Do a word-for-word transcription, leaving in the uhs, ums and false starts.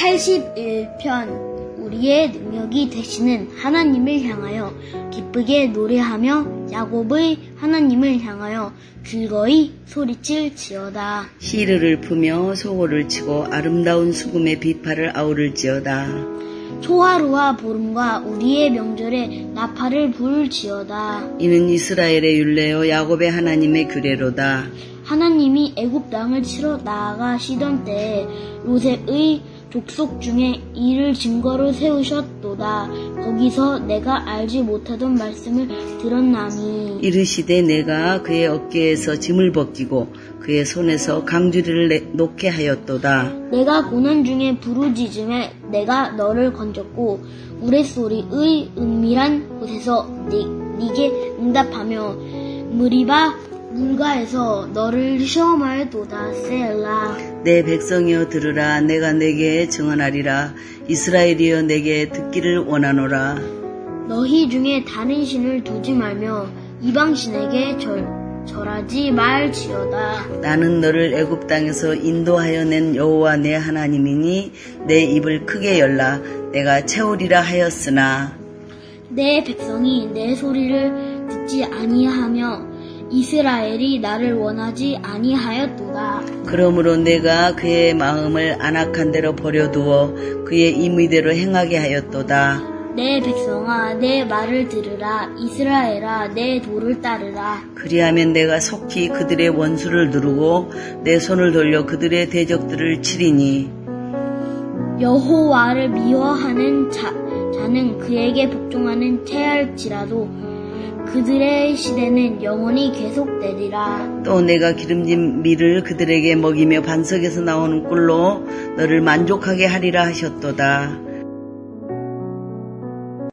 팔십일 편 우리의 능력이 되시는 하나님을 향하여 기쁘게 노래하며 야곱의 하나님을 향하여 즐거이 소리칠지어다. 시르를 푸며 소고를 치고 아름다운 수금의 비파를 아우를지어다. 초하루와 보름과 우리의 명절에 나팔을 불지어다. 이는 이스라엘의 율례요 야곱의 하나님의 규례로다. 하나님이 애굽 땅을 치러 나아가시던 때에 요셉의 족속 중에 이를 증거로 세우셨도다. 거기서 내가 알지 못하던 말씀을 들었나니 이르시되 내가 그의 어깨에서 짐을 벗기고 그의 손에서 강주리를 놓게 하였도다. 내가 고난 중에 부르짖음에 내가 너를 건졌고 우레소리의 은밀한 곳에서 네, 네게 응답하며 무리바 물가에서 너를 시험하였도다. 셀라. 내 백성이여 들으라. 내가 내게 증언하리라. 이스라엘이여 내게 듣기를 원하노라. 너희 중에 다른 신을 두지 말며 이방 신에게 절, 절하지 말지어다. 나는 너를 애굽 땅에서 인도하여 낸 여호와 내 하나님이니 내 입을 크게 열라. 내가 채우리라 하였으나 내 백성이 내 소리를 듣지 아니하며 이스라엘이 나를 원하지 아니하였도다. 그러므로 내가 그의 마음을 안악한 대로 버려두어 그의 임의대로 행하게 하였도다. 내 백성아 내 말을 들으라. 이스라엘아 내 도를 따르라. 그리하면 내가 속히 그들의 원수를 누르고 내 손을 돌려 그들의 대적들을 치리니 여호와를 미워하는 자, 자는 그에게 복종하는 체할지라도 그들의 시대는 영원히 계속되리라. 또 내가 기름진 밀을 그들에게 먹이며 반석에서 나오는 꿀로 너를 만족하게 하리라 하셨도다.